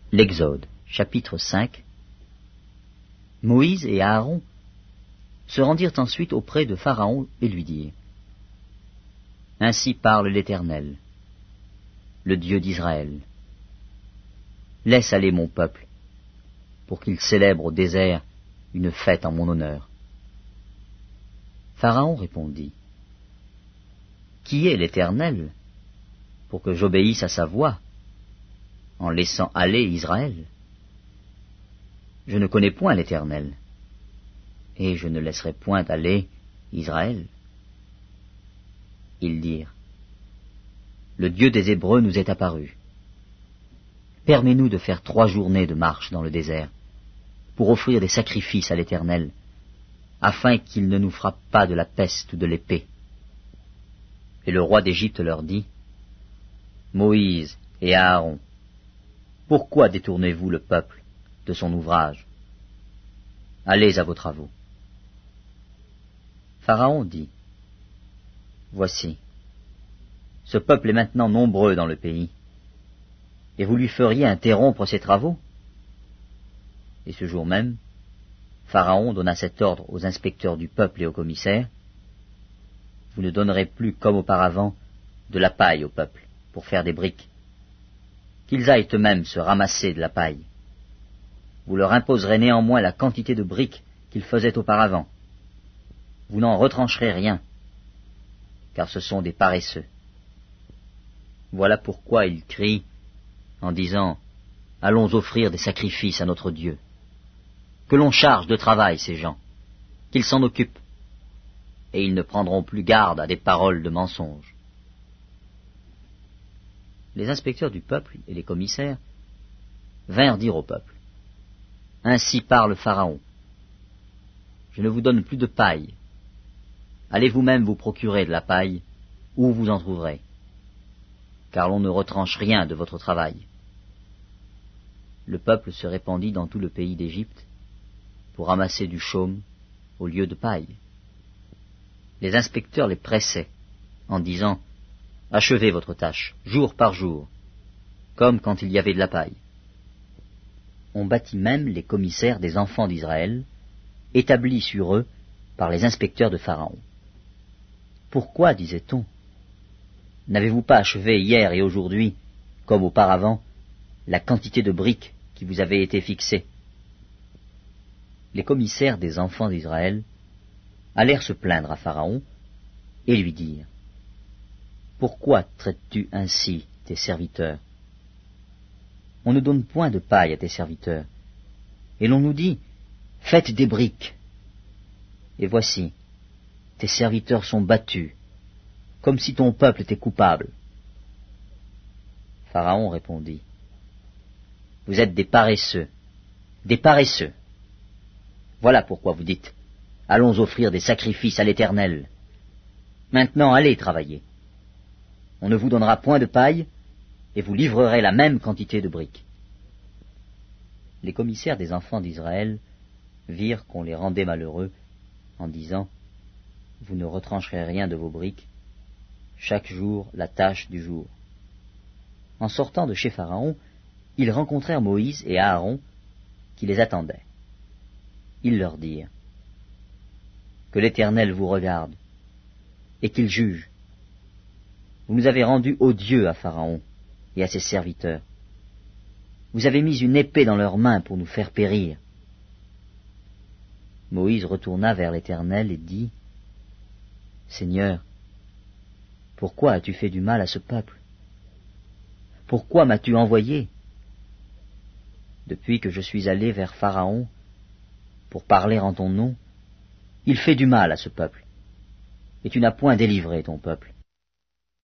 L'Exode, chapitre 5. Moïse et Aaron se rendirent ensuite auprès de Pharaon et lui dirent : Ainsi parle l'Éternel, le Dieu d'Israël. Laisse aller mon peuple, pour qu'il célèbre au désert une fête en mon honneur. Pharaon répondit : Qui est l'Éternel, pour que j'obéisse à sa voix, en laissant aller Israël? Je ne connais point l'Éternel, et je ne laisserai point aller Israël. Ils dirent : Le Dieu des Hébreux nous est apparu. Permets-nous de faire 3 journées de marche dans le désert, pour offrir des sacrifices à l'Éternel, afin qu'il ne nous frappe pas de la peste ou de l'épée. Et le roi d'Égypte leur dit : Moïse et Aaron, pourquoi détournez-vous le peuple de son ouvrage? Allez à vos travaux. Pharaon dit : Voici, ce peuple est maintenant nombreux dans le pays, et vous lui feriez interrompre ses travaux? Et ce jour même, Pharaon donna cet ordre aux inspecteurs du peuple et aux commissaires : Vous ne donnerez plus, comme auparavant, de la paille au peuple, pour faire des briques. Qu'ils aillent eux-mêmes se ramasser de la paille. Vous leur imposerez néanmoins la quantité de briques qu'ils faisaient auparavant. Vous n'en retrancherez rien, car ce sont des paresseux. Voilà pourquoi ils crient en disant : Allons offrir des sacrifices à notre Dieu. Que l'on charge de travail ces gens, qu'ils s'en occupent, et ils ne prendront plus garde à des paroles de mensonge. Les inspecteurs du peuple et les commissaires vinrent dire au peuple : Ainsi parle Pharaon. Je ne vous donne plus de paille. Allez vous-même vous procurer de la paille, où vous en trouverez, car l'on ne retranche rien de votre travail. Le peuple se répandit dans tout le pays d'Égypte pour ramasser du chaume au lieu de paille. Les inspecteurs les pressaient en disant : Achevez votre tâche, jour par jour, comme quand il y avait de la paille. On battit même les commissaires des enfants d'Israël, établis sur eux par les inspecteurs de Pharaon. Pourquoi, disait-on, n'avez-vous pas achevé hier et aujourd'hui, comme auparavant, la quantité de briques qui vous avait été fixée? Les commissaires des enfants d'Israël allèrent se plaindre à Pharaon et lui dirent : Pourquoi traites-tu ainsi tes serviteurs? On ne donne point de paille à tes serviteurs, et l'on nous dit : Faites des briques. Et voici, tes serviteurs sont battus, comme si ton peuple était coupable. Pharaon répondit : Vous êtes des paresseux, des paresseux. Voilà pourquoi vous dites : Allons offrir des sacrifices à l'Éternel. Maintenant allez travailler. On ne vous donnera point de paille, et vous livrerez la même quantité de briques. Les commissaires des enfants d'Israël virent qu'on les rendait malheureux, en disant : Vous ne retrancherez rien de vos briques, chaque jour la tâche du jour. En sortant de chez Pharaon, ils rencontrèrent Moïse et Aaron, qui les attendaient. Ils leur dirent : Que l'Éternel vous regarde, et qu'il juge. Vous nous avez rendus odieux à Pharaon et à ses serviteurs. Vous avez mis une épée dans leurs mains pour nous faire périr. Moïse retourna vers l'Éternel et dit : Seigneur, pourquoi as-tu fait du mal à ce peuple? Pourquoi m'as-tu envoyé? Depuis que je suis allé vers Pharaon pour parler en ton nom, il fait du mal à ce peuple, et tu n'as point délivré ton peuple.